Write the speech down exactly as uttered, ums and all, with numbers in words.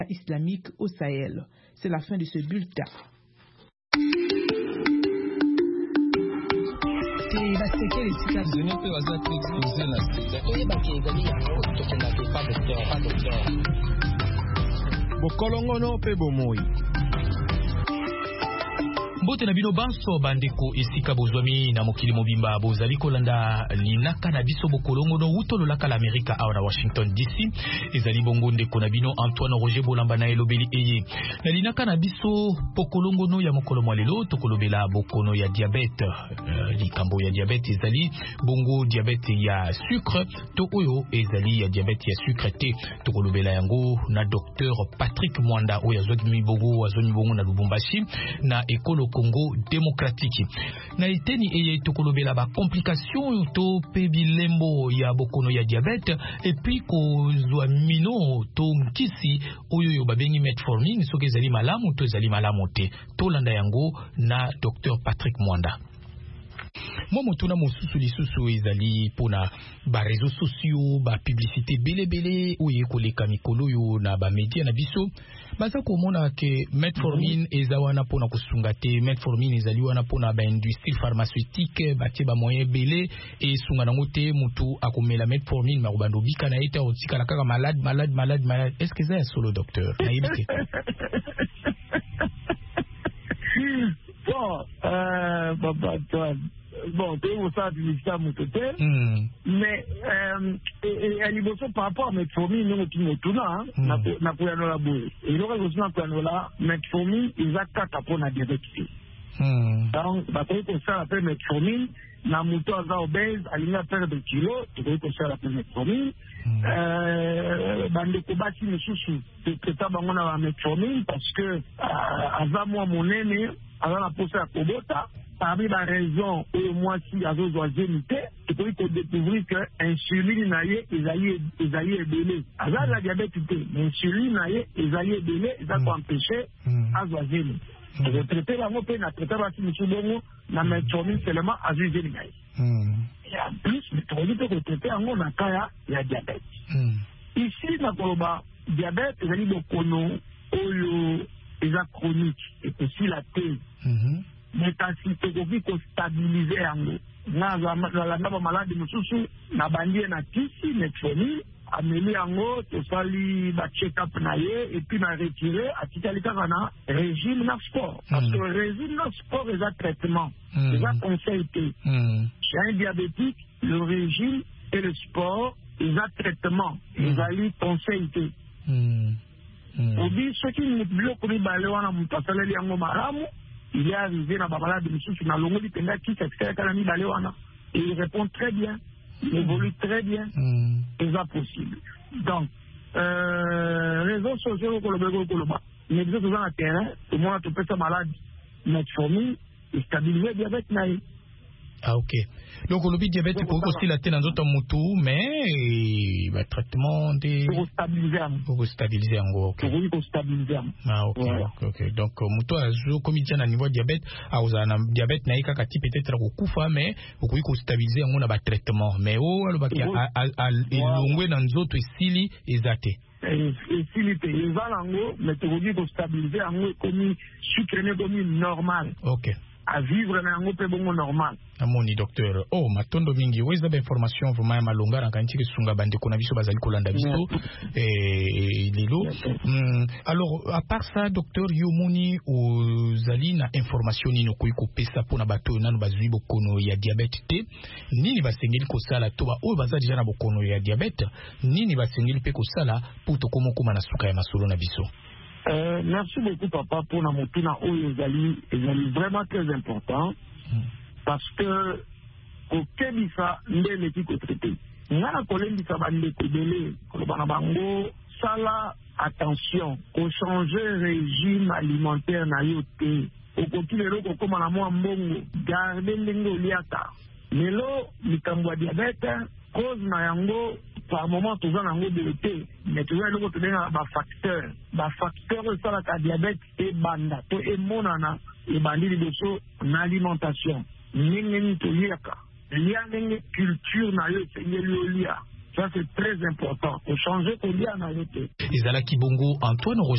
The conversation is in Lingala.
islamique au Sahel. C'est la fin de ce bulletin. Bokolongono pe bomoi. Mbote na bino banso bandeko esika bozwami na mokili mobimba bozali kolanda linaka na biso bokolongo no utolo laka la Amerika awa na Washington D C ezali bongo ndeko na bino Antoine Roger Bolamba na elobeli eye na linaka na biso bokolongo no ya mokolo mwalelo tokolobela bokono ya diabete uh, likambo ya diabete ezali bongo diabete ya sucre to oyo ezali ya diabete ya sucre te tokolobela yango na docteur Patrick Mwanda oyo azwaki bongo azoni bongo na Lubumbashi na ekolo Congo démocratique. Na iteni eye tokolobela ba complication to pebilembo ya bokono ya diabete et puis ko zwa mino to mkisi oyo yo babengi metformine soki ezali malamu to ezali malamu te. To landa yango na docteur Patrick Mwanda. Moi motuna mosusu lisusu ezali pona ba réseaux sociaux ba publicité bele bele oye koleka mikolo yo na ba media na biso baza komona ke metformine eza wana pona kusunga te metformine ezali wana pona ba industrie pharmaceutique batie ba moyen bele e sunga nango te mutu akomela metformine makobando bika na eta otikala kaka malade malade malade malade est-ce que c'est solo docteur naibite bon euh papa toi bon, tu es ça du ministère mon côté, mais à l'évolution par rapport à metformine, nous nous tout là, n'a n'a pas la boue. Et le reste n'a pas la metformine, ils a quatre pour la diabète. Donc, bah pour ça la metformine, la moto à obèse, à l'ina perdre de kilos, tu peux ça la metformine. Euh, bah le combat si nous sous, c'est ça bah on a la metformine parce que avant moi mon aîné, avant la poser à Kobota. Parmi la raison où moi si à vos oiseaux tu peux découvrir que l'insuline naïe est allié est allié délai. Avant la diabète l'insuline naïe est allié délai, ça peut empêcher à oiseaux. Je traiter la mot peine à traiter la situation bongo na metformine seulement à oiseaux naïe. Et en plus le produit peut traiter en on a kaya la diabète. Ici na koloba diabète est allié bokono oyo est chronique et aussi la thé. Mais quand si tu veux stabiliser yango na la na malade mususu na bandie na tisi metformine ameli yango to sali ba check up na ye et puis na retirer atikali kaka na régime na sport parce que le régime na sport est un traitement c'est un conseil chez un diabétique le régime et le sport est un traitement ils allaient conseiller obi ce qui ne bloque ni balewana mutasaleli yango maramu. Il est arrivé dans la balade de monsieur sur la longue qui s'est fait à la mi-baléwana. Et il répond très bien, il évolue très bien, c'est ça possible. Donc, euh, réseaux sociaux, mais vous êtes dans le terrain, au moins tu peux être malade, metformine, et stabiliser le diabète naïf. Ah ok. Donc le diabète pour aussi la tête dans d'autres motos, mais le traitement des pour stabiliser pour stabiliser en gros. Ok. Pour stabiliser. Ah ok. Voilà. Ok. Donc moto a joué comme il tient à niveau diabète, à aux un diabète naïf kaka type peut-être au kufa mais pour qu'il stabiliser en on a pas traitement. Mais oh le bac à à longue dans d'autres sili exact. Et si les pays valango, mais tu veux dire pour stabiliser en gros comme sucre comme normal. Ok. À vivre dans un peu bon normal. Amoni docteur. Oh, matondo mingi. Où est-ce que l'information vraiment est malonga dans quand tu sunga bande qu'on a vu sur bazali kolanda biso et lilo. Alors à part ça docteur Yomoni ou zali na information ni no kuiko pesa pona bato na no bazui bokono ya diabète te. Nini basengeli ko sala to ba o baza déjà na bokono ya diabète. Nini basengeli pe ko sala pour to komo kuma na suka ya masolo na biso. Euh, merci beaucoup papa pour la montée na haut les alliés vraiment très important mm. parce que au Kébissa n'est l'équipe au traité n'a la colère du saban de Kébélé le banabango sala attention au changer régime alimentaire na yoté au continuer au comme la moi mbongo garder l'ingo liata melo mikambo diabète cause na yango par moment tout ça nango de l'été mais tu vois le côté d'un ba facteur ba facteur ça la diabète et banda to et monana et bandi de so na alimentation ningeni to yaka liya nenge culture na yo sengeli olia Ça, c'est très important. Pour changer, pour bien en arrêter. Ezala Kibongo, Antoine Roger